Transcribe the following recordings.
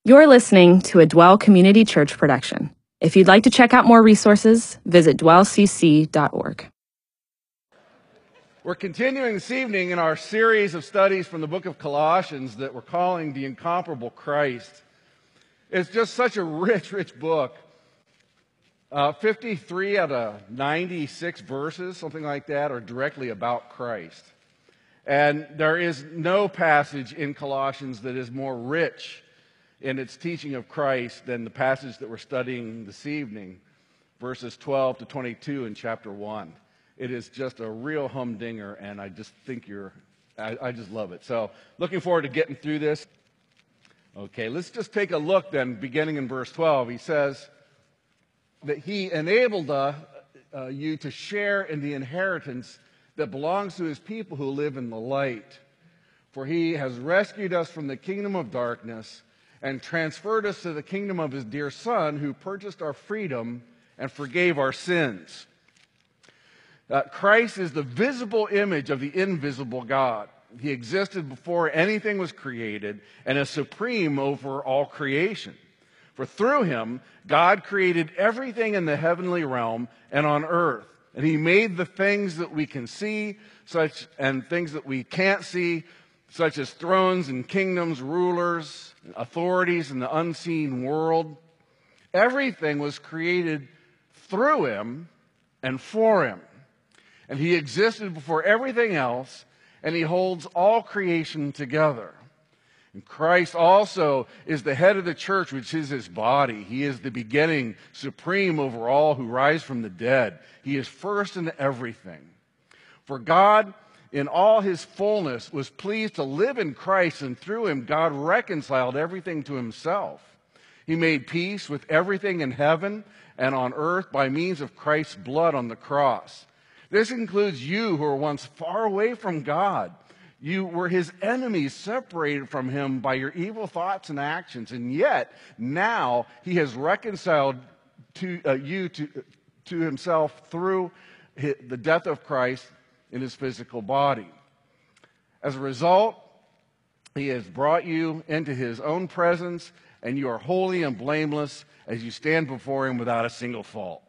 You're listening to a Dwell Community Church production. If you'd like to check out more resources, visit dwellcc.org. We're continuing this evening in our series of studies from the book of Colossians that we're calling The Incomparable Christ. It's just such a rich book. 53 out of 96 verses, something like that, are directly about Christ. And there is no passage in Colossians that is more rich in its teaching of Christ than the passage that we're studying this evening, verses 12 to 22 in chapter 1. It is just a real humdinger, and I just think I just love it. So, looking forward to getting through this. Okay, let's just take a look then, beginning in verse 12. He says that he enabled you to share in the inheritance that belongs to his people who live in the light. For he has rescued us from the kingdom of darkness and transferred us to the kingdom of his dear Son, who purchased our freedom and forgave our sins. Christ is the visible image of the invisible God. He existed before anything was created and is supreme over all creation. For through him, God created everything in the heavenly realm and on earth. And he made the things that we can see and things that we can't see, such as thrones and kingdoms, rulers, authorities in the unseen world. Everything was created through him and for him. And he existed before everything else, and he holds all creation together. And Christ also is the head of the church, which is his body. He is the beginning, supreme over all who rise from the dead. He is first in everything. For God, in all his fullness, was pleased to live in Christ, and through him God reconciled everything to himself. He made peace with everything in heaven and on earth by means of Christ's blood on the cross. This includes you who were once far away from God. You were his enemies, separated from him by your evil thoughts and actions, and yet now he has reconciled you to himself through the death of Christ in his physical body. As a result, he has brought you into his own presence, and you are holy and blameless as you stand before him without a single fault.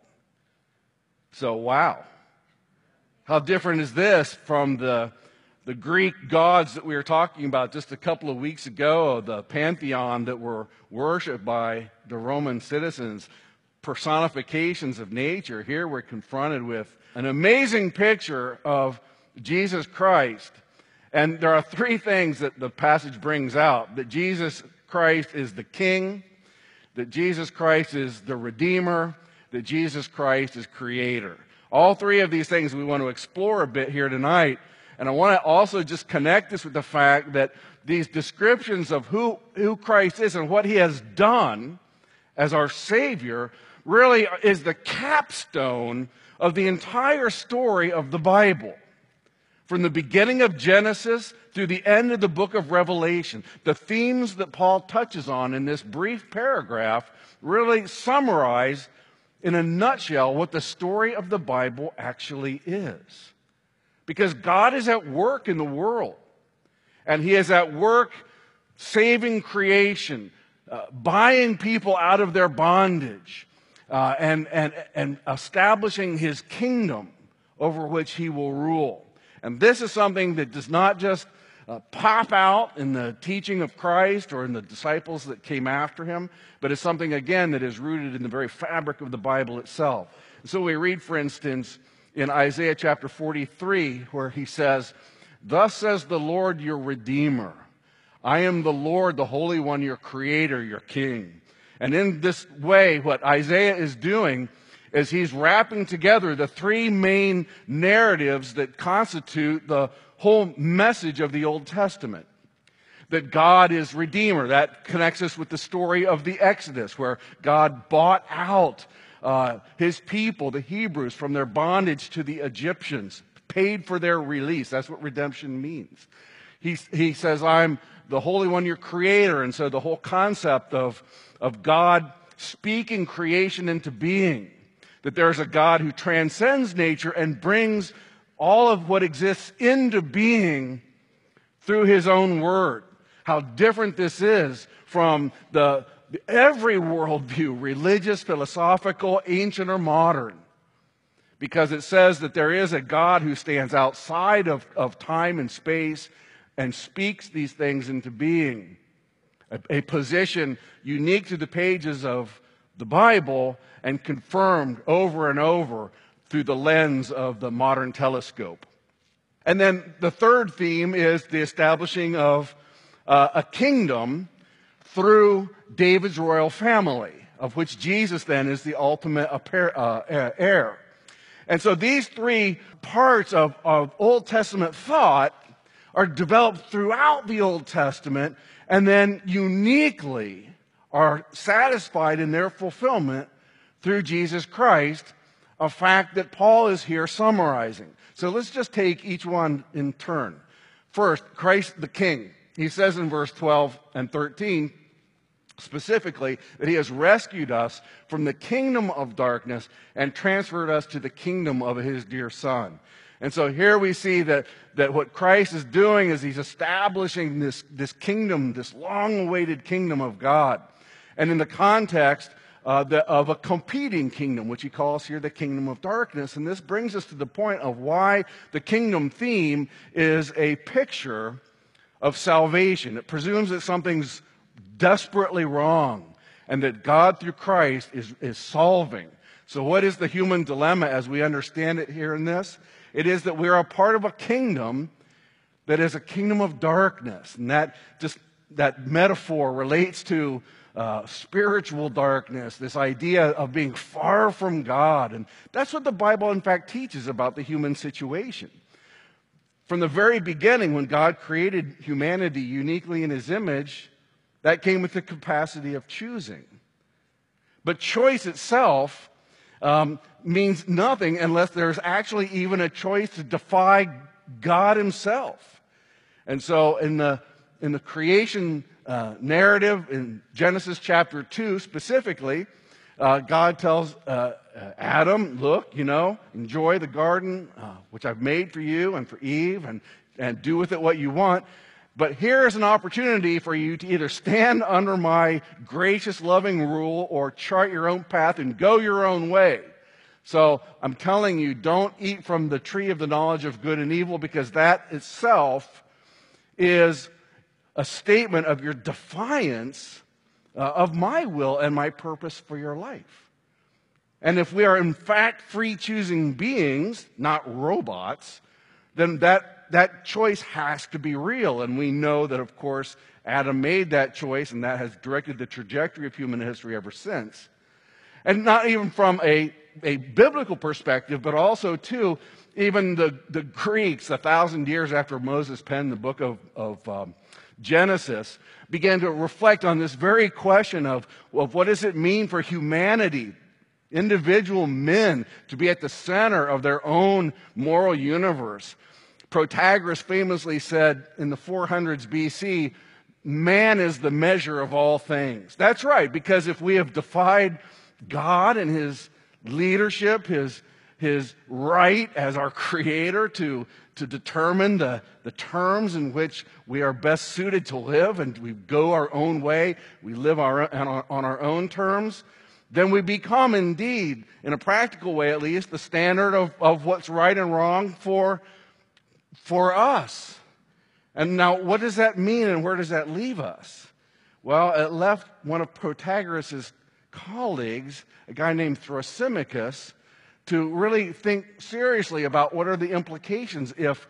So, wow. How different is this from the Greek gods that we were talking about just a couple of weeks ago, the pantheon that were worshipped by the Roman citizens, personifications of nature. Here we're confronted with an amazing picture of Jesus Christ. And there are three things that the passage brings out: that Jesus Christ is the King, that Jesus Christ is the Redeemer, that Jesus Christ is Creator. All three of these things we want to explore a bit here tonight. And I want to also just connect this with the fact that these descriptions of who Christ is and what he has done as our Savior really is the capstone of the entire story of the Bible. From the beginning of Genesis through the end of the book of Revelation, the themes that Paul touches on in this brief paragraph really summarize in a nutshell what the story of the Bible actually is. Because God is at work in the world, and he is at work saving creation, buying people out of their bondage, and establishing his kingdom over which he will rule. And this is something that does not just pop out in the teaching of Christ or in the disciples that came after him, but it's something, again, that is rooted in the very fabric of the Bible itself. And so we read, for instance, in Isaiah chapter 43, where he says, "Thus says the Lord your Redeemer, I am the Lord, the Holy One, your Creator, your King." And in this way, what Isaiah is doing is he's wrapping together the three main narratives that constitute the whole message of the Old Testament. That God is Redeemer. That connects us with the story of the Exodus, where God bought out his people, the Hebrews, from their bondage to the Egyptians, paid for their release. That's what redemption means. He says, "I'm the Holy One, your Creator." And so the whole concept of God speaking creation into being, that there's a God who transcends nature and brings all of what exists into being through his own word. how different this is from every worldview, religious, philosophical, ancient, or modern. Because it says that there is a God who stands outside of time and space and speaks these things into being. A position unique to the pages of the Bible and confirmed over and over through the lens of the modern telescope. And then the third theme is the establishing of a kingdom through David's royal family, of which Jesus then is the ultimate heir. And so these three parts of Old Testament thought are developed throughout the Old Testament and then uniquely are satisfied in their fulfillment through Jesus Christ, a fact that Paul is here summarizing. So let's just take each one in turn. First, Christ the King. He says in verse 12 and 13, specifically, that he has rescued us from the kingdom of darkness and transferred us to the kingdom of his dear Son. And so here we see that what Christ is doing is he's establishing this kingdom, this long-awaited kingdom of God. And in the context of a competing kingdom, which he calls here the kingdom of darkness. And this brings us to the point of why the kingdom theme is a picture of salvation. It presumes that something's desperately wrong and that God through Christ is solving. So what is the human dilemma as we understand it here in this? It is that we are a part of a kingdom that is a kingdom of darkness. And that metaphor relates to spiritual darkness, this idea of being far from God. And that's what the Bible, in fact, teaches about the human situation. From the very beginning, when God created humanity uniquely in his image, that came with the capacity of choosing. But choice itself means nothing unless there's actually even a choice to defy God himself. And so in the creation narrative in Genesis chapter 2 specifically, God tells Adam, look, enjoy the garden which I've made for you and for Eve and do with it what you want. But here's an opportunity for you to either stand under my gracious, loving rule or chart your own path and go your own way. So I'm telling you, don't eat from the tree of the knowledge of good and evil, because that itself is a statement of your defiance of my will and my purpose for your life. And if we are in fact free-choosing beings, not robots, then that choice has to be real. And we know that, of course, Adam made that choice, and that has directed the trajectory of human history ever since. And not even from a biblical perspective, but also, too, even the Greeks, 1,000 years after Moses penned the book of Genesis, began to reflect on this very question of what does it mean for humanity, individual men, to be at the center of their own moral universe. Protagoras famously said in the 400s BC, man is the measure of all things. That's right, because if we have defied God and his leadership, his right as our creator to determine the terms in which we are best suited to live, and we go our own way, we live on our own terms, then we become indeed, in a practical way at least, the standard of what's right and wrong for us. And now, what does that mean, and where does that leave us? Well, it left one of Protagoras' colleagues, a guy named Thrasymachus, to really think seriously about what are the implications if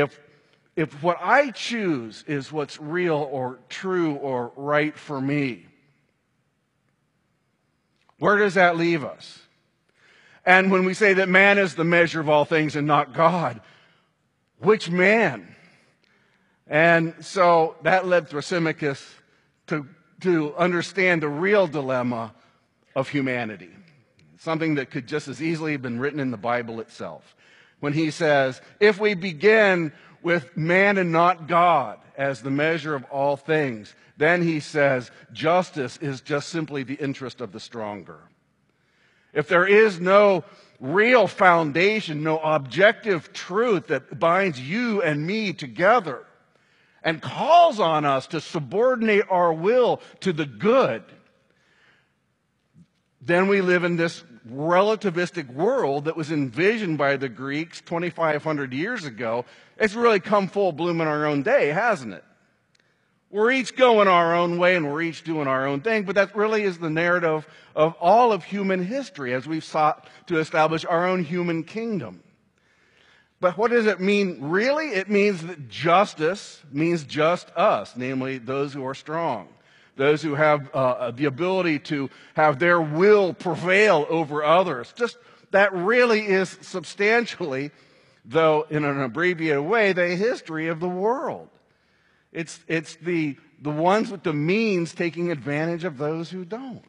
what I choose is what's real or true or right for me. Where does that leave us? And when we say that man is the measure of all things and not God, which man? And so that led Thrasymachus to understand the real dilemma of humanity. Something that could just as easily have been written in the Bible itself. When he says, if we begin with man and not God as the measure of all things, then he says, justice is just simply the interest of the stronger. If there is no real foundation, no objective truth that binds you and me together, and calls on us to subordinate our will to the good, then we live in this relativistic world that was envisioned by the Greeks 2,500 years ago. It's really come full bloom in our own day, hasn't it? We're each going our own way and we're each doing our own thing, but that really is the narrative of all of human history as we've sought to establish our own human kingdom. But what does it mean really? It means that justice means just us, namely those who are strong, those who have the ability to have their will prevail over others. Just that really is substantially, though in an abbreviated way, the history of the world. It's the ones with the means taking advantage of those who don't.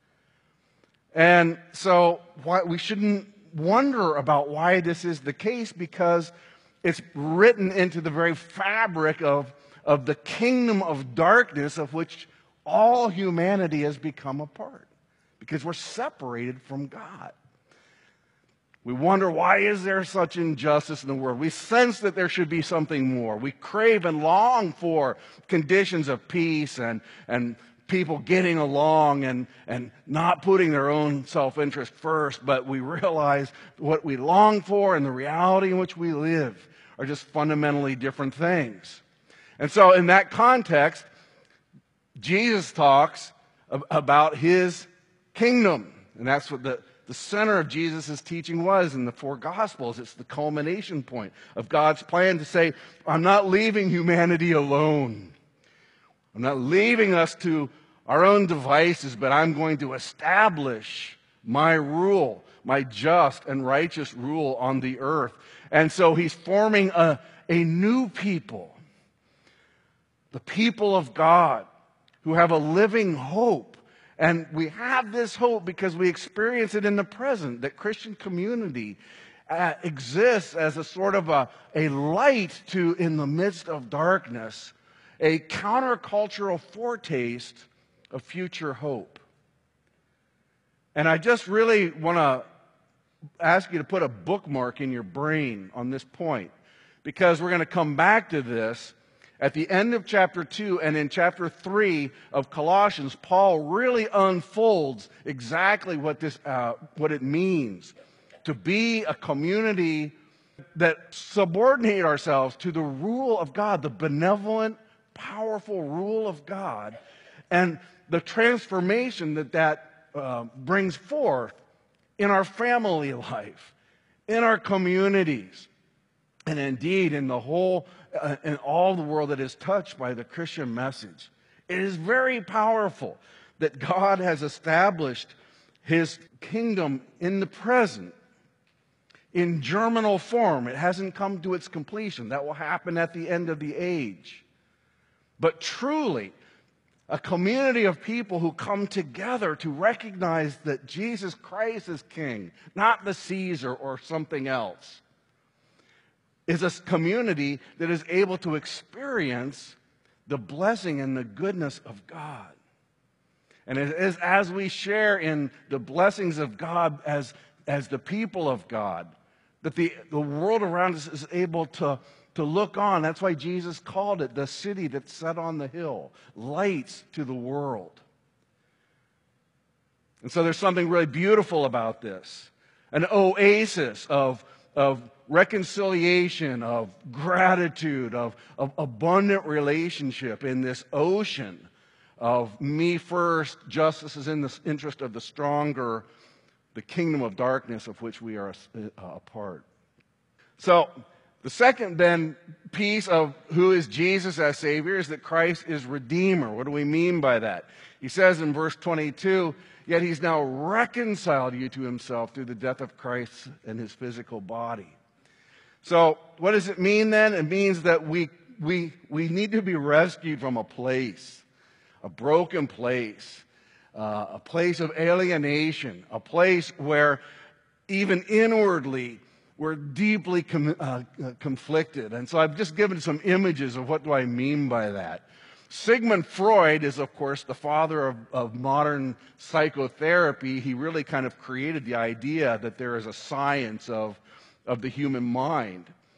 And so we shouldn't wonder about why this is the case, because it's written into the very fabric of the kingdom of darkness of which all humanity has become a part, because we're separated from God. We wonder, why is there such injustice in the world? We sense that there should be something more. We crave and long for conditions of peace and people getting along and not putting their own self-interest first. But we realize what we long for and the reality in which we live are just fundamentally different things. And so in that context, Jesus talks about his kingdom. And that's what the center of Jesus' teaching was in the four Gospels. It's the culmination point of God's plan to say, I'm not leaving humanity alone. I'm not leaving us to our own devices, but I'm going to establish my rule, my just and righteous rule on the earth. And so he's forming a new people, the people of God, who have a living hope. And we have this hope because we experience it in the present, that Christian community exists as a sort of a light to, in the midst of darkness, a countercultural foretaste of future hope. And I just really want to ask you to put a bookmark in your brain on this point, because we're going to come back to this at the end of chapter 2, and in chapter 3 of Colossians, Paul really unfolds exactly what it means to be a community that subordinate ourselves to the rule of God, the benevolent, powerful rule of God, and the transformation that brings forth in our family life, in our communities, and indeed in the whole in all the world that is touched by the Christian message. It is very powerful that God has established his kingdom in the present in germinal form. It hasn't come to its completion. That will happen at the end of the age. But truly, a community of people who come together to recognize that Jesus Christ is king, not the Caesar or something else, is a community that is able to experience the blessing and the goodness of God. And it is as we share in the blessings of God as the people of God, that the world around us is able to look on. That's why Jesus called it the city that's set on the hill, lights to the world. And so there's something really beautiful about this, an oasis of reconciliation, of gratitude, of abundant relationship in this ocean of me first, justice is in the interest of the stronger, the kingdom of darkness of which we are a part. So the second then piece of who is Jesus as Savior is that Christ is Redeemer. What do we mean by that? He says in verse 22, yet he's now reconciled you to himself through the death of Christ and his physical body. So what does it mean then? It means that we need to be rescued from a place, a broken place, a place of alienation, a place where even inwardly we're deeply conflicted. And so I've just given some images of what do I mean by that. Sigmund Freud is, of course, the father of modern psychotherapy. He really kind of created the idea that there is a science of the human mind.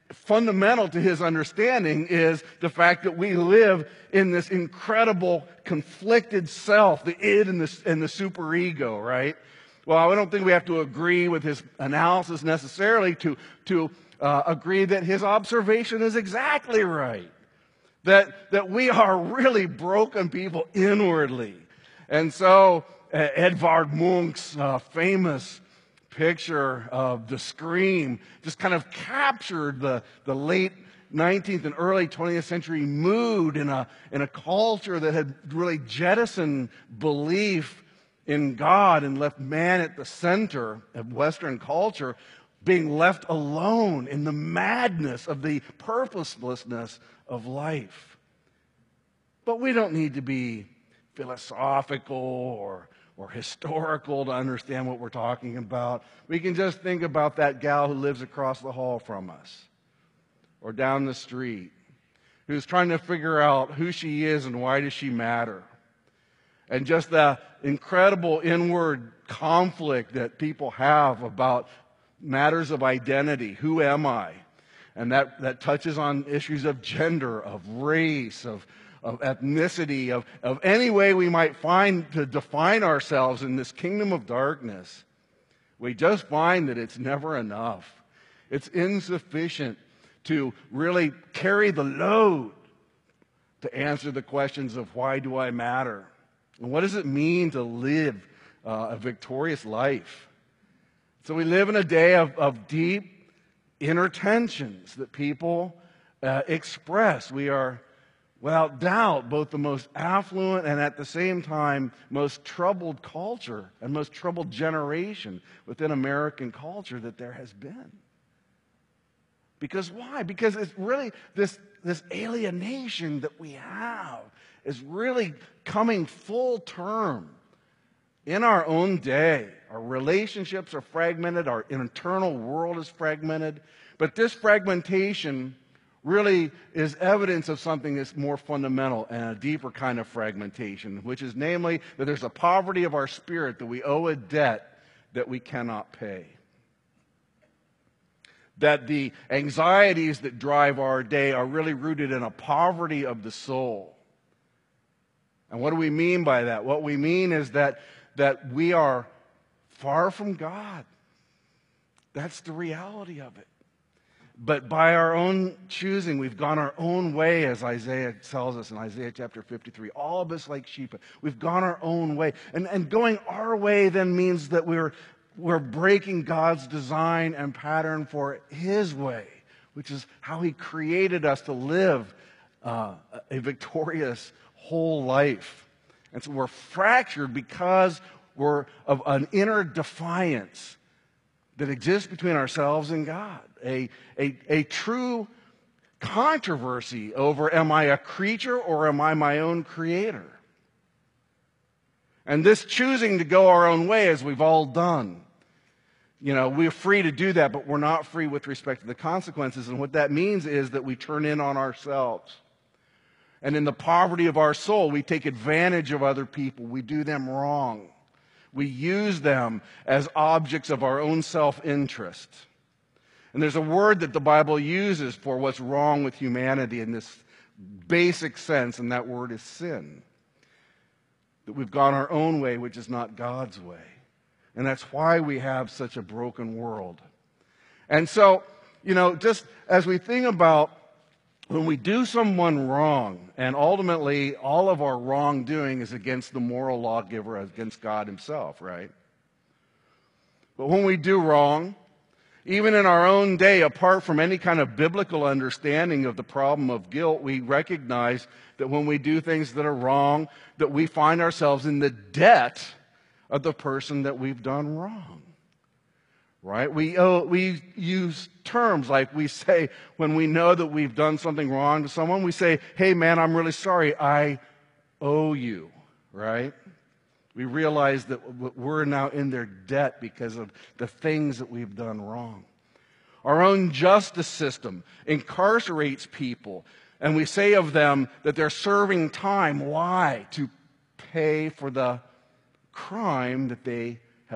fundamental to his understanding is the fact that we live in this incredible conflicted self, the id and the superego, right? Well, I don't think we have to agree with his analysis necessarily to agree that his observation is exactly right. That we are really broken people inwardly. And so Edvard Munch's famous picture of the Scream just kind of captured the late 19th and early 20th century mood in a culture that had really jettisoned belief in God and left man at the center of Western culture, being left alone in the madness of the purposelessness of life. But we don't need to be philosophical or historical to understand what we're talking about. We can just think about that gal who lives across the hall from us or down the street, who's trying to figure out who she is and why does she matter. And just the incredible inward conflict that people have about matters of identity. Who am I? And that touches on issues of gender, of race, of ethnicity, of any way we might find to define ourselves in this kingdom of darkness. We just find that it's never enough. It's insufficient to really carry the load to answer the questions of why do I matter? And what does it mean to live a victorious life? So we live in a day of deep inner tensions that people express. We are, without doubt, both the most affluent and at the same time most troubled culture and most troubled generation within American culture that there has been. Because why? Because it's really this alienation that we have is really coming full term in our own day. Our relationships are fragmented. Our internal world is fragmented. But this fragmentation really is evidence of something that's more fundamental and a deeper kind of fragmentation, which is namely that there's a poverty of our spirit, that we owe a debt that we cannot pay. That the anxieties that drive our day are really rooted in a poverty of the soul. And what do we mean by that? What we mean is that we are far from God. That's the reality of it. But by our own choosing, we've gone our own way, as Isaiah tells us in Isaiah chapter 53. All of us like sheep. We've gone our own way. And going our way then means that we're breaking God's design and pattern for His way, which is how He created us to live a victorious whole life. And so we're fractured because we're of an inner defiance that exists between ourselves and God. A true controversy over, am I a creature or am I my own creator? And this choosing to go our own way, as we've all done, we're free to do that, but we're not free with respect to the consequences. And what that means is that we turn in on ourselves. And in the poverty of our soul, we take advantage of other people. We do them wrong. We use them as objects of our own self-interest. And there's a word that the Bible uses for what's wrong with humanity in this basic sense, and that word is sin. That we've gone our own way, which is not God's way. And that's why we have such a broken world. And so, just as we think about when we do someone wrong, and ultimately all of our wrongdoing is against the moral lawgiver, against God Himself, right? But when we do wrong, even in our own day, apart from any kind of biblical understanding of the problem of guilt, we recognize that when we do things that are wrong, that we find ourselves in the debt of the person that we've done wrong. Right? We use terms like we say when we know that we've done something wrong to someone, we say, hey man, I'm really sorry, I owe you, right? We realize that we're now in their debt because of the things that we've done wrong. Our own justice system incarcerates people, and we say of them that they're serving time. Why? To pay for the crime that they have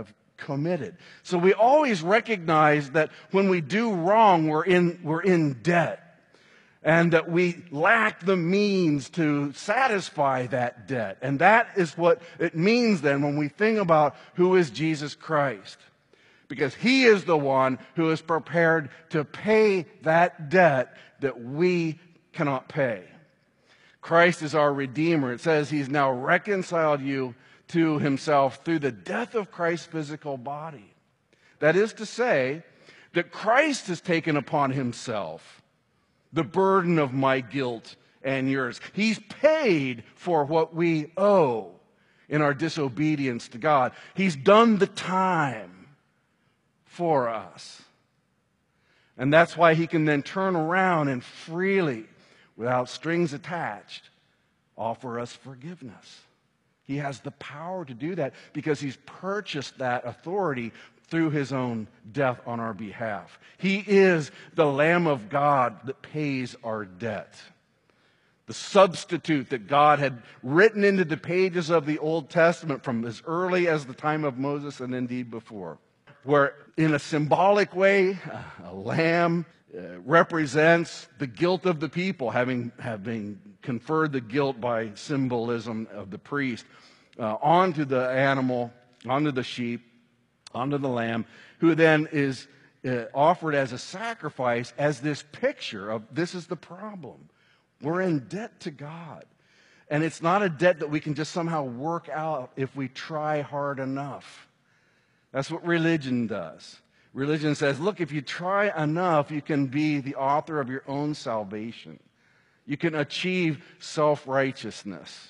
committed. So we always recognize that when we do wrong, we're in debt. And that we lack the means to satisfy that debt. And that is what it means then when we think about who is Jesus Christ. Because he is the one who is prepared to pay that debt that we cannot pay. Christ is our Redeemer. It says he's now reconciled you to himself through the death of Christ's physical body. That is to say that Christ has taken upon himself the burden of my guilt and yours. He's paid for what we owe in our disobedience to God. He's done the time for us. And that's why he can then turn around and freely, without strings attached, offer us forgiveness. He has the power to do that because he's purchased that authority through his own death on our behalf. He is the Lamb of God that pays our debt. The substitute that God had written into the pages of the Old Testament from as early as the time of Moses and indeed before. Where in a symbolic way, a lamb represents the guilt of the people, having conferred the guilt by symbolism of the priest onto the animal, onto the sheep, onto the lamb, who then is offered as a sacrifice as this picture of this is the problem. We're in debt to God. And it's not a debt that we can just somehow work out if we try hard enough. That's what religion does. Religion says, look, if you try enough, you can be the author of your own salvation. You can achieve self-righteousness.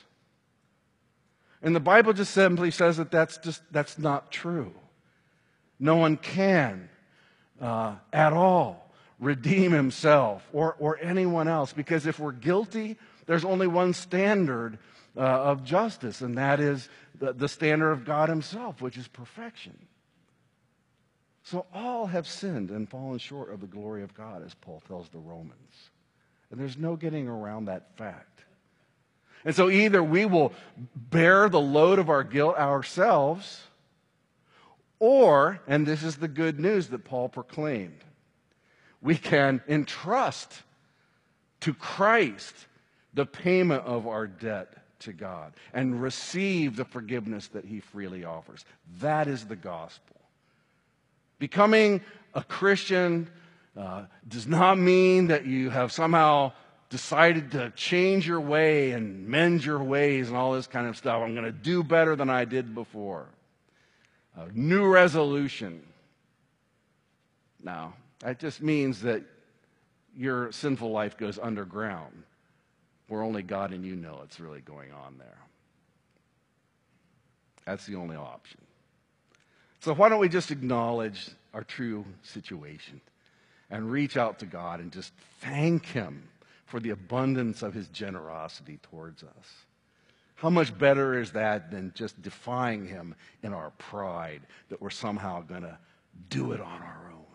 And the Bible just simply says that that's not true. No one can at all redeem himself or anyone else, because if we're guilty, there's only one standard of justice, and that is the standard of God himself, which is perfection. So all have sinned and fallen short of the glory of God, as Paul tells the Romans. And there's no getting around that fact. And so either we will bear the load of our guilt ourselves, or, and this is the good news that Paul proclaimed, we can entrust to Christ the payment of our debt to God and receive the forgiveness that he freely offers. That is the gospel. Becoming a Christian does not mean that you have somehow decided to change your way and mend your ways and all this kind of stuff. I'm going to do better than I did before. A new resolution. No, that just means that your sinful life goes underground, where only God and you know it's really going on there. That's the only option. So why don't we just acknowledge our true situation and reach out to God and just thank him for the abundance of his generosity towards us. How much better is that than just defying him in our pride that we're somehow going to do it on our own?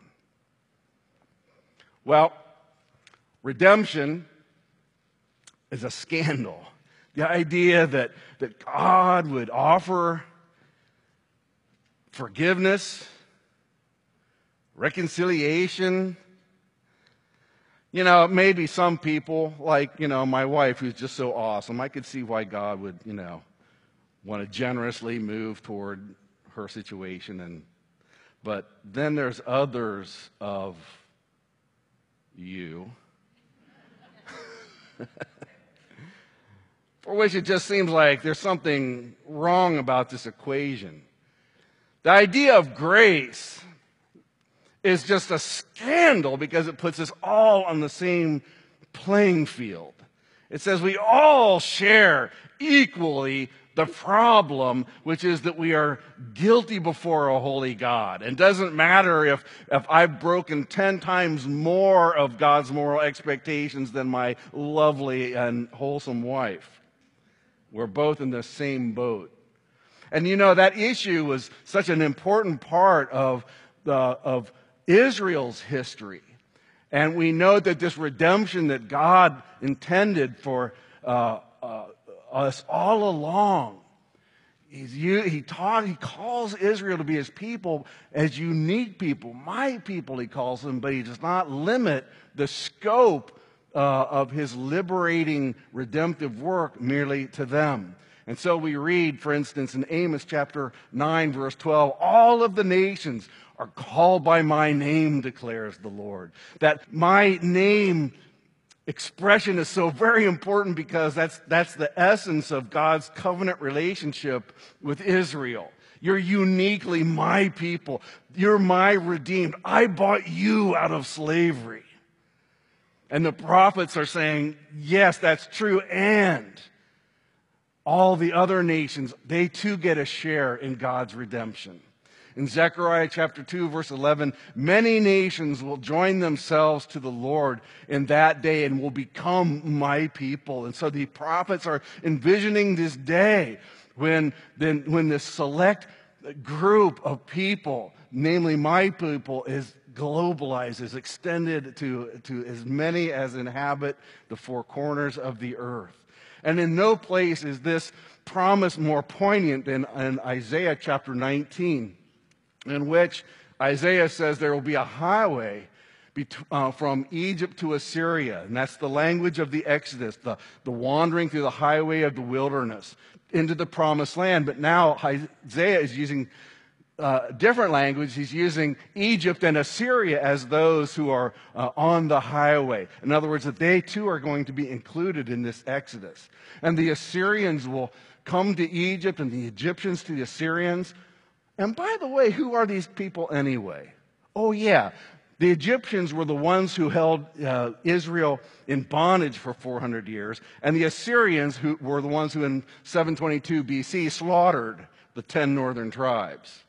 Well, redemption is a scandal. The idea that God would offer forgiveness, reconciliation. You know, maybe some people, like, my wife, who's just so awesome, I could see why God would, want to generously move toward her situation. But then there's others of you for which it just seems like there's something wrong about this equation. The idea of grace is just a scandal because it puts us all on the same playing field. It says we all share equally the problem, which is that we are guilty before a holy God. And it doesn't matter if I've broken 10 times more of God's moral expectations than my lovely and wholesome wife. We're both in the same boat. And that issue was such an important part of Israel's history. And we know that this redemption that God intended for us all along, he calls Israel to be his people, as unique people, my people he calls them, but he does not limit the scope of his liberating redemptive work merely to them. And so we read, for instance, in Amos chapter 9, verse 12, all of the nations are called by my name, declares the Lord. That my name expression is so very important because that's the essence of God's covenant relationship with Israel. You're uniquely my people. You're my redeemed. I bought you out of slavery. And the prophets are saying, yes, that's true. And all the other nations, they too get a share in God's redemption. In Zechariah chapter 2, verse 11, many nations will join themselves to the Lord in that day and will become my people. And so the prophets are envisioning this day when this select group of people, namely my people, is globalized, is extended to as many as inhabit the four corners of the earth. And in no place is this promise more poignant than in Isaiah chapter 19, in which Isaiah says there will be a highway from Egypt to Assyria. And that's the language of the Exodus, the wandering through the highway of the wilderness into the promised land. But now Isaiah is using different language. He's using Egypt and Assyria as those who are on the highway. In other words, that they too are going to be included in this Exodus. And the Assyrians will come to Egypt and the Egyptians to the Assyrians. And by the way, who are these people anyway? Oh yeah, the Egyptians were the ones who held Israel in bondage for 400 years. And the Assyrians who were the ones who in 722 BC slaughtered the 10 northern tribes.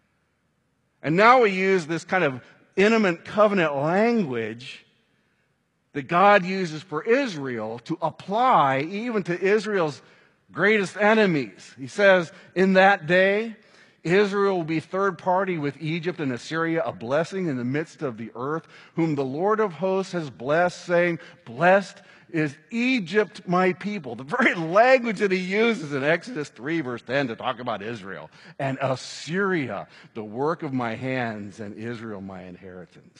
And now we use this kind of intimate covenant language that God uses for Israel to apply even to Israel's greatest enemies. He says, in that day, Israel will be third party with Egypt and Assyria, a blessing in the midst of the earth, whom the Lord of hosts has blessed, saying, blessed is Egypt, my people. The very language that he uses in Exodus 3, verse 10 to talk about Israel. And Assyria, the work of my hands, and Israel, my inheritance.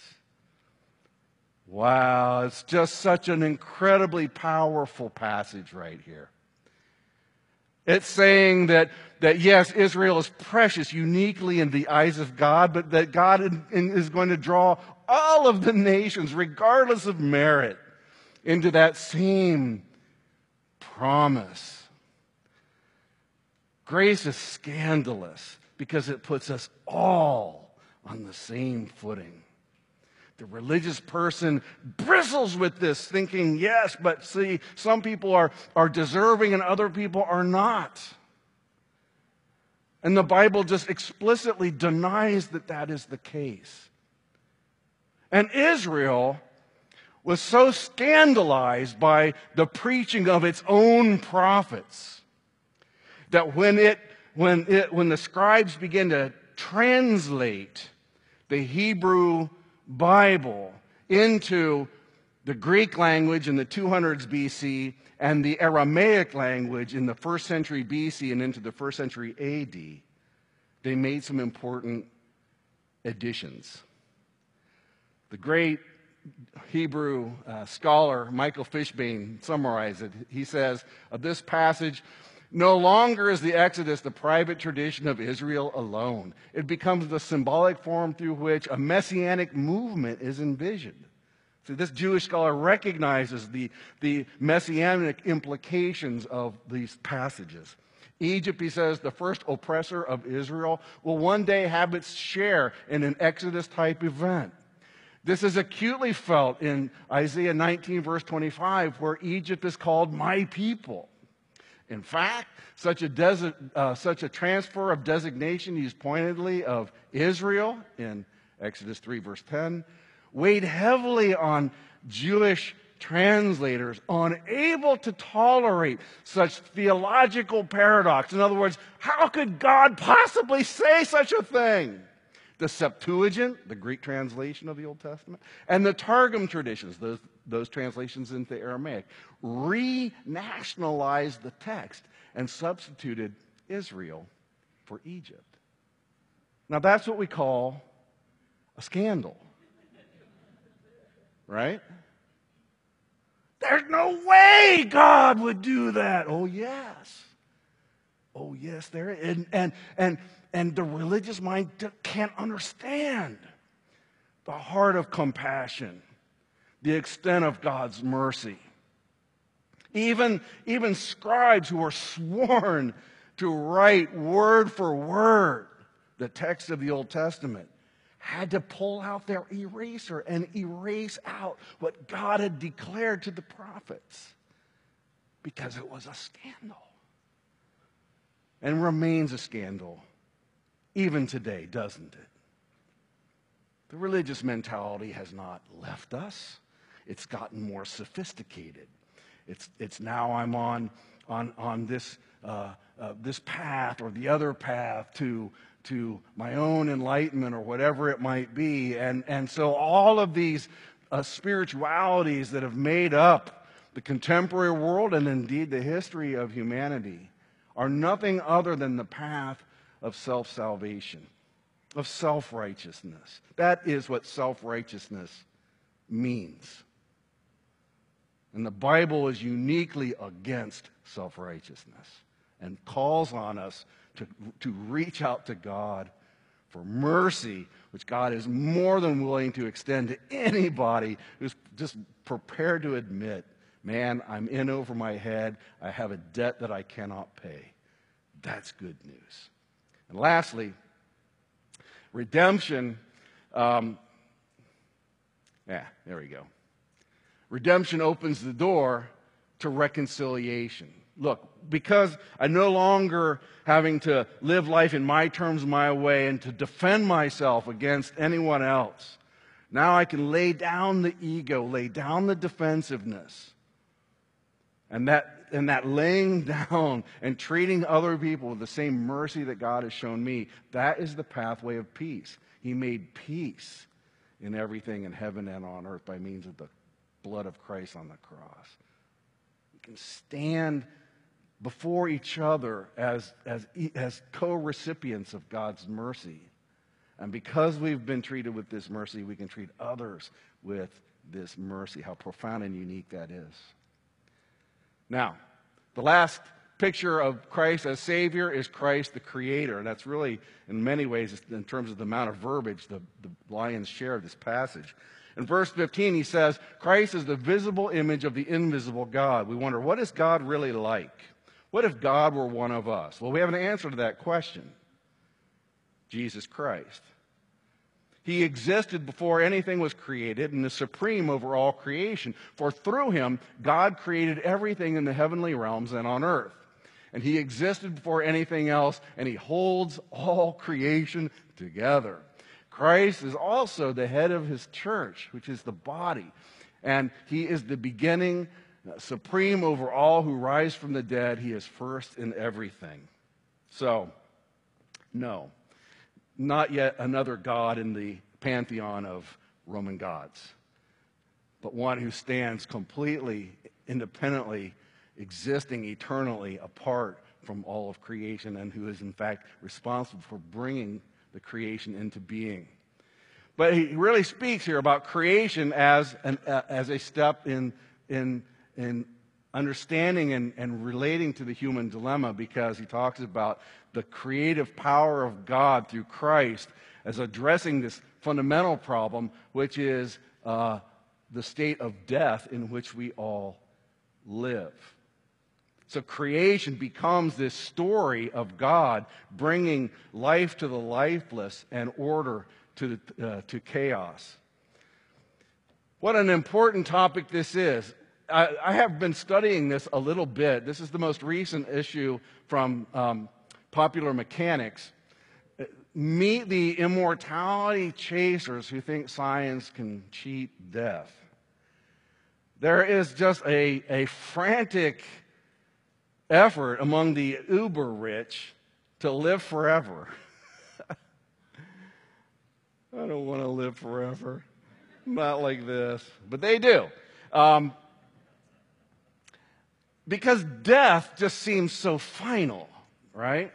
Wow, it's just such an incredibly powerful passage right here. It's saying that yes, Israel is precious uniquely in the eyes of God, but that God is going to draw all of the nations, regardless of merit, into that same promise. Grace is scandalous because it puts us all on the same footing. The religious person bristles with this, thinking, yes, but see, some people are deserving and other people are not. And the Bible just explicitly denies that that is the case. And Israel was so scandalized by the preaching of its own prophets that when the scribes began to translate the Hebrew Bible into the Greek language in the 200s BC and the Aramaic language in the 1st century BC and into the 1st century AD, they made some important additions. The great Hebrew scholar Michael Fishbane summarized it. He says of this passage, no longer is the Exodus the private tradition of Israel alone. It becomes the symbolic form through which a messianic movement is envisioned. So this Jewish scholar recognizes the messianic implications of these passages. Egypt, he says, the first oppressor of Israel, will one day have its share in an Exodus-type event. This is acutely felt in Isaiah 19, verse 25, where Egypt is called my people. In fact, such a transfer of designation used pointedly of Israel in Exodus 3, verse 10, weighed heavily on Jewish translators unable to tolerate such theological paradox. In other words, how could God possibly say such a thing? The Septuagint, the Greek translation of the Old Testament, and the Targum traditions, those translations into Aramaic, renationalized the text and substituted Israel for Egypt. Now that's what we call a scandal. Right? There's no way God would do that. Oh, yes. Oh, yes, there is. And the religious mind can't understand the heart of compassion, the extent of God's mercy. Even scribes who are sworn to write word for word the text of the Old Testament had to pull out their eraser and erase out what God had declared to the prophets because it was a scandal and remains a scandal even today, doesn't it? The religious mentality has not left us. It's gotten more sophisticated. It's now I'm on this this path or the other path to my own enlightenment or whatever it might be. And so all of these spiritualities that have made up the contemporary world and indeed the history of humanity are nothing other than the path of self-salvation, of self-righteousness. That is what self-righteousness means. And the Bible is uniquely against self-righteousness and calls on us to reach out to God for mercy, which God is more than willing to extend to anybody who's just prepared to admit, man, I'm in over my head. I have a debt that I cannot pay. That's good news. And lastly, redemption. There we go. Redemption opens the door to reconciliation. Look, because I'm no longer having to live life in my terms, my way, and to defend myself against anyone else, now I can lay down the ego, lay down the defensiveness. And that laying down and treating other people with the same mercy that God has shown me, that is the pathway of peace. He made peace in everything in heaven and on earth by means of the blood of Christ on the cross. We can stand before each other as co-recipients of God's mercy. And because we've been treated with this mercy, we can treat others with this mercy. How profound and unique that is. Now, the last picture of Christ as Savior is Christ the Creator. And that's really, in many ways, in terms of the amount of verbiage, the lion's share of this passage. In verse 15, he says, Christ is the visible image of the invisible God. We wonder, what is God really like? What if God were one of us? Well, we have an answer to that question. Jesus Christ. He existed before anything was created and is supreme over all creation. For through him, God created everything in the heavenly realms and on earth. And he existed before anything else, and he holds all creation together. Christ is also the head of his church, which is the body. And he is the beginning, supreme over all who rise from the dead. He is first in everything. So, no, not yet another God in the pantheon of Roman gods, but one who stands completely, independently, existing eternally apart from all of creation and who is in fact responsible for bringing the creation into being. But he really speaks here about creation as a step in understanding and relating to the human dilemma, because he talks about the creative power of God through Christ as addressing this fundamental problem, which is the state of death in which we all live. So creation becomes this story of God bringing life to the lifeless and order to chaos. What an important topic this is. I have been studying this a little bit. This is the most recent issue from Popular Mechanics. Meet the immortality chasers who think science can cheat death. There is just a frantic effort among the uber rich to live forever. I don't want to live forever. Not like this. But they do. Because death just seems so final, right?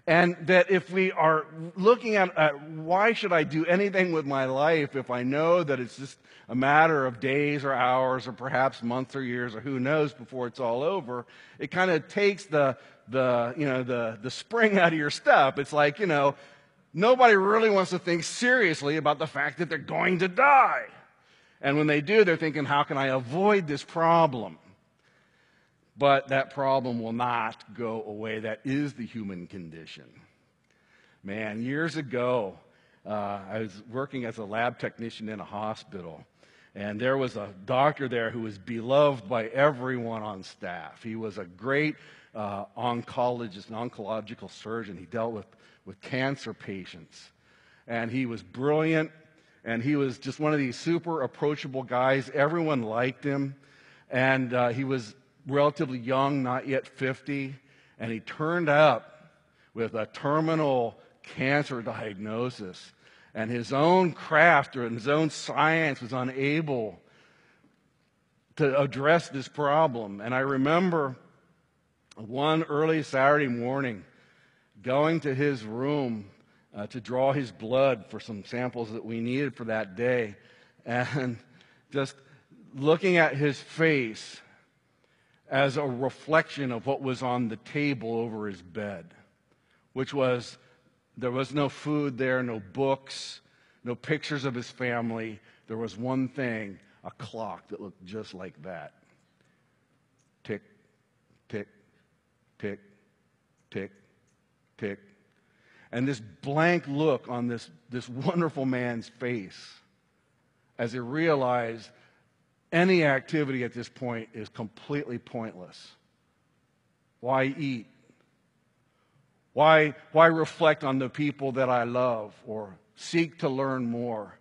And that if we are looking at why should I do anything with my life if I know that it's just a matter of days or hours or perhaps months or years or who knows before it's all over, it kind of takes the spring out of your step. It's like, nobody really wants to think seriously about the fact that they're going to die. And when they do, they're thinking, how can I avoid this problem? But that problem will not go away. That is the human condition. Man, years ago, I was working as a lab technician in a hospital, and there was a doctor there who was beloved by everyone on staff. He was a great oncologist, an oncological surgeon. He dealt with cancer patients, and he was brilliant, and he was just one of these super approachable guys. Everyone liked him, and he was relatively young, not yet 50, and he turned up with a terminal cancer diagnosis, and his own craft or his own science was unable to address this problem. And I remember one early Saturday morning going to his room to draw his blood for some samples that we needed for that day, and just looking at his face as a reflection of what was on the table over his bed, which was, there was no food there, no books, no pictures of his family. There was one thing, a clock that looked just like that. Tick, tick, tick, tick, tick. And this blank look on this wonderful man's face as he realized any activity at this point is completely pointless. Why eat? Why reflect on the people that I love or seek to learn more?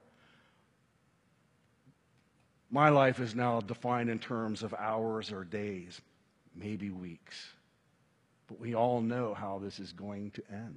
My life is now defined in terms of hours or days, maybe weeks. But we all know how this is going to end.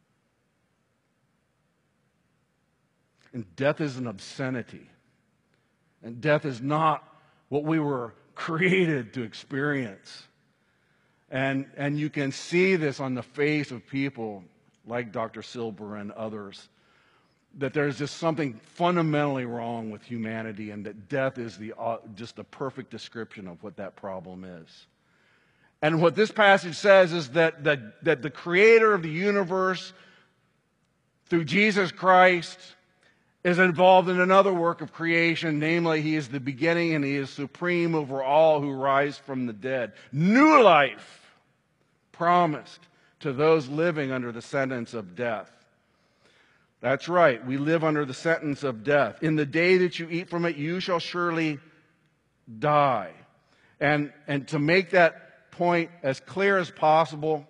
And death is an obscenity. And death is not what we were created to experience. And you can see this on the face of people like Dr. Silber and others, that there's just something fundamentally wrong with humanity, and that death is just the perfect description of what that problem is. And what this passage says is that the creator of the universe, through Jesus Christ, is involved in another work of creation, namely, he is the beginning and he is supreme over all who rise from the dead. New life promised to those living under the sentence of death. That's right, we live under the sentence of death. In the day that you eat from it, you shall surely die. And to make that point as clear as possible,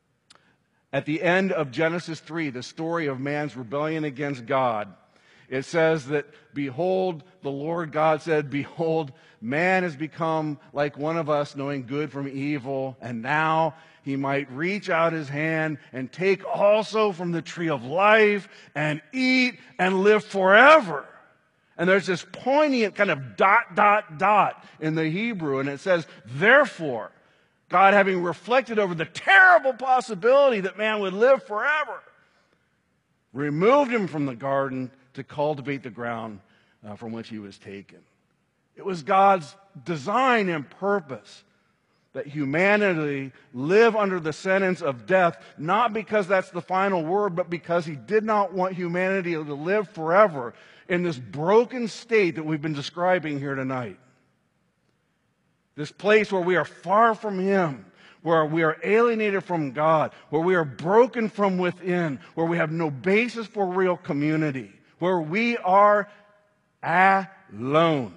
at the end of Genesis 3, the story of man's rebellion against God, it says that, behold, the Lord God said, behold, man has become like one of us, knowing good from evil, and now he might reach out his hand and take also from the tree of life and eat and live forever. And there's this poignant kind of ... in the Hebrew, and it says, therefore, God, having reflected over the terrible possibility that man would live forever, removed him from the garden to cultivate the ground from which he was taken. It was God's design and purpose that humanity live under the sentence of death, not because that's the final word, but because he did not want humanity to live forever in this broken state that we've been describing here tonight. This place where we are far from him, where we are alienated from God, where we are broken from within, where we have no basis for real community, where we are alone.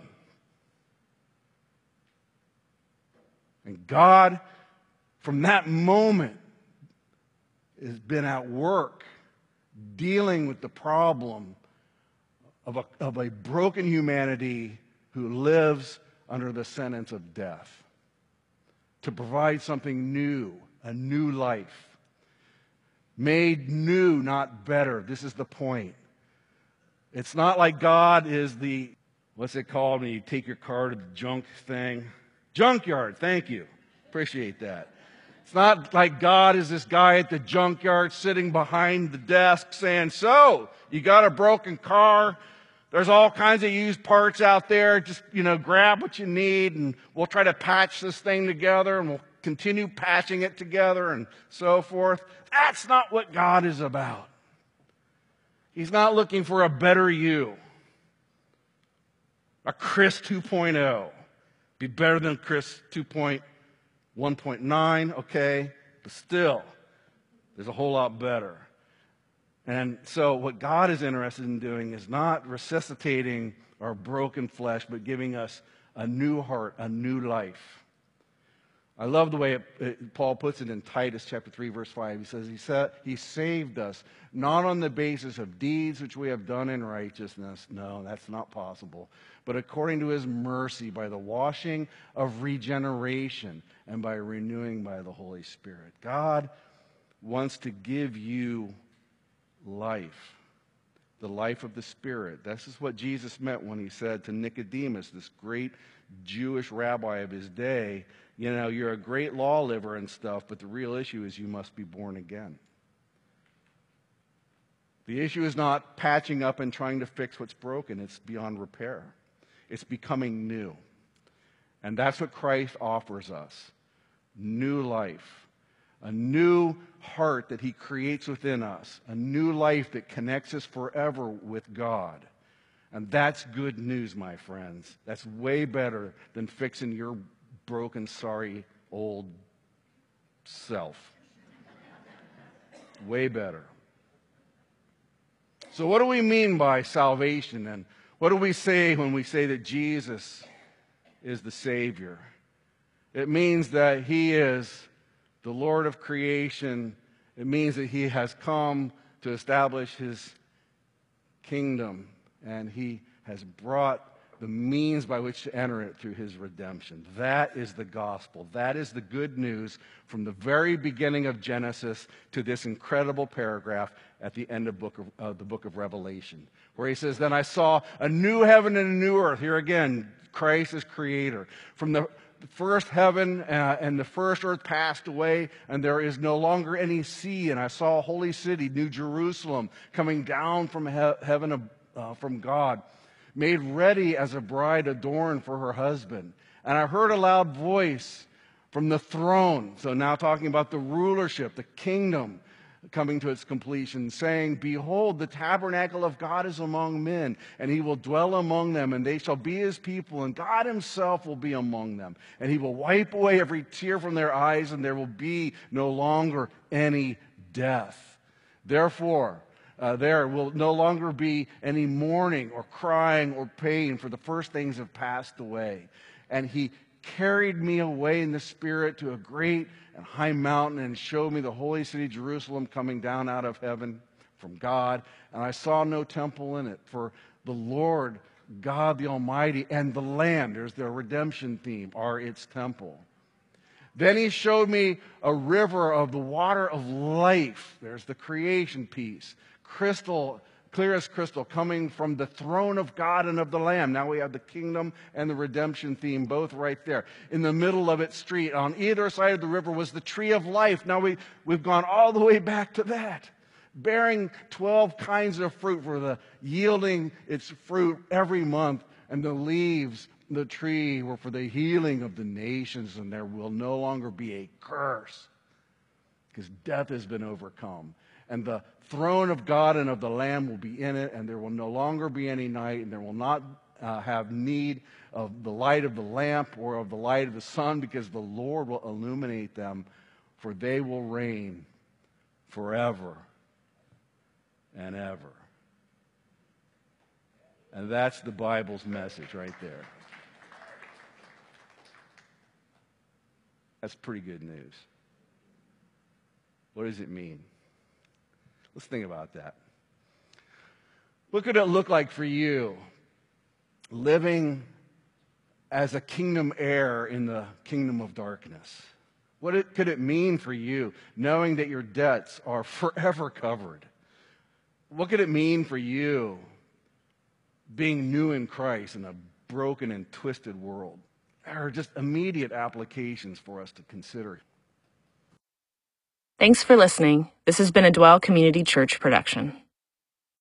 And God, from that moment, has been at work dealing with the problem of a broken humanity who lives under the sentence of death, to provide something new, a new life, made new, not better. This is the point. It's not like God is the, what's it called when you take your car to the junk thing? Junkyard, thank you. Appreciate that. It's not like God is this guy at the junkyard sitting behind the desk saying, so, you got a broken car? There's all kinds of used parts out there. Just, grab what you need and we'll try to patch this thing together and we'll continue patching it together and so forth. That's not what God is about. He's not looking for a better you. A Chris 2.0. Be better than Chris 2.1.9, okay? But still, there's a whole lot better. And so what God is interested in doing is not resuscitating our broken flesh, but giving us a new heart, a new life. I love the way Paul puts it in Titus chapter 3, verse 5. He says, he saved us, not on the basis of deeds which we have done in righteousness. No, that's not possible. But according to his mercy, by the washing of regeneration and by renewing by the Holy Spirit. God wants to give you life, the life of the Spirit. This is what Jesus meant when he said to Nicodemus, this great Jewish rabbi of his day, you're a great law liver and stuff, but the real issue is you must be born again. The issue is not patching up and trying to fix what's broken. It's beyond repair. It's becoming new. And that's what Christ offers us. New life. A new heart that he creates within us. A new life that connects us forever with God. And that's good news, my friends. That's way better than fixing your broken, sorry, old self. Way better. So what do we mean by salvation? And what do we say when we say that Jesus is the Savior? It means that he is the Lord of creation. It means that he has come to establish his kingdom. And he has brought the means by which to enter it through his redemption. That is the gospel. That is the good news from the very beginning of Genesis to this incredible paragraph at the end of the book of Revelation, where he says, then I saw a new heaven and a new earth. Here again, Christ is creator. From the first heaven and the first earth passed away, and there is no longer any sea. And I saw a holy city, New Jerusalem, coming down from heaven from God, made ready as a bride adorned for her husband. And I heard a loud voice from the throne, so now talking about the rulership, the kingdom coming to its completion, saying, behold, the tabernacle of God is among men, and he will dwell among them, and they shall be his people, and God himself will be among them. And he will wipe away every tear from their eyes, and there will be no longer any death. Therefore, there will no longer be any mourning or crying or pain, for the first things have passed away. And he carried me away in the Spirit to a great and high mountain and showed me the holy city Jerusalem coming down out of heaven from God. And I saw no temple in it, for the Lord God the Almighty and the Lamb, there's the redemption theme, are its temple. Then he showed me a river of the water of life. There's the creation piece. Crystal, clear as crystal, coming from the throne of God and of the Lamb. Now we have the kingdom and the redemption theme both right there. In the middle of its street, on either side of the river, was the tree of life. Now we've gone all the way back to that, bearing 12 kinds of fruit, for the yielding its fruit every month, and the leaves of the tree were for the healing of the nations, and there will no longer be a curse, because death has been overcome. And the throne of God and of the Lamb will be in it, and there will no longer be any night, and there will not have need of the light of the lamp or of the light of the sun, because the Lord will illuminate them, for they will reign forever and ever. And that's the Bible's message right there. That's pretty good news. What does it mean? Let's think about that. What could it look like for you living as a kingdom heir in the kingdom of darkness? What could it mean for you knowing that your debts are forever covered? What could it mean for you being new in Christ in a broken and twisted world? There are just immediate applications for us to consider. Thanks for listening. This has been a Dwell Community Church production.